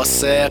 فاسق.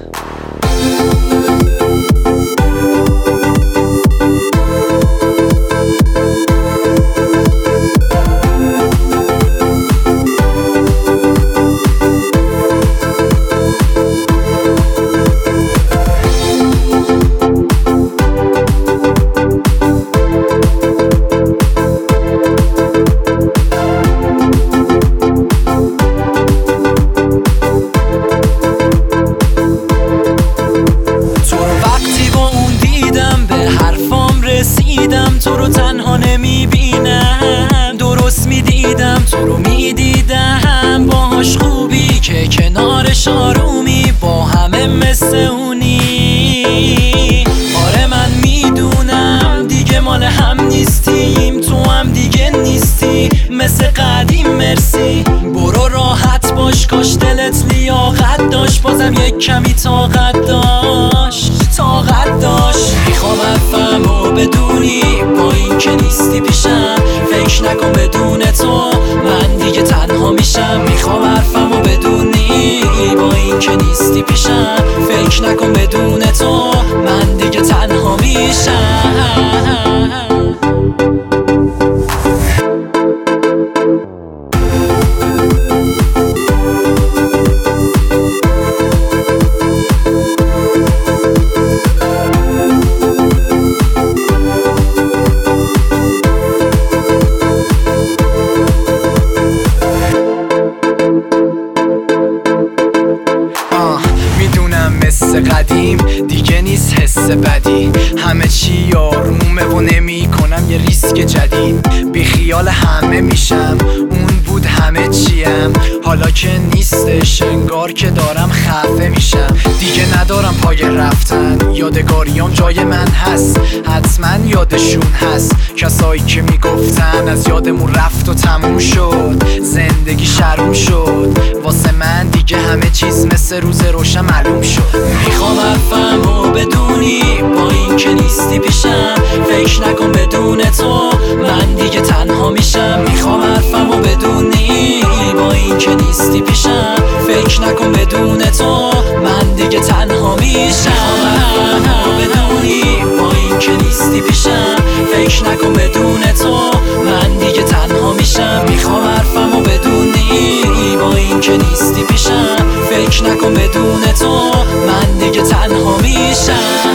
تو رو تنها نمیبینم، درست میدیدم تو رو میدیدم، باهاش خوبی که کنارش آرومی، با همه مثل اونی. آره من میدونم دیگه مال هم نیستیم، تو هم دیگه نیستی مثل قدیم. مرسی برو راحت باش، کاش دلت لیاقت داشت، بازم یک کمی طاقت داشت. میخوام حرفمو بدونی، با این که نیستی پیشم، فکر نکن بدون تو من دیگه تنها میشم. میخوام حرفمو بدونی، با این که نیستی پیشم، فکر نکن بدون تو من دیگه تنها میشم. مثل قدیم دیگه نیست حس بدی، همه چی آرومه و نمی کنم یه ریسک جدید. بی خیال همه میشم، اون بود همه چیم، حالا که نیستش انگار که دارم خفه میشم. دیگه ندارم پای رفتن، یادگاریام جای من هست، حتما یادشون هست کسایی که میگفتن از یادمون رفت و تموم شد، زندگی شروع شد. واسه من دیگه همه چیز مثل روز روشن معلوم شد. میخوام حرفمو بدونی، با این که نیستی پیشم، فکر نکن بدون تو من دیگه تنها میشم. میخوام حرفمو بدونی، با این که نیستی پیشم، فکر نکن بدون تو من دیگه تنها میشم. حرفمو بدونی، با این که نیستی پیشم، فکر نکن بدون تو من دیگه تنها میشم. میخوام حرفمو بدونی، با این که نیستی پیشم، فکر نکن بدون تو من دیگه تنها میشم.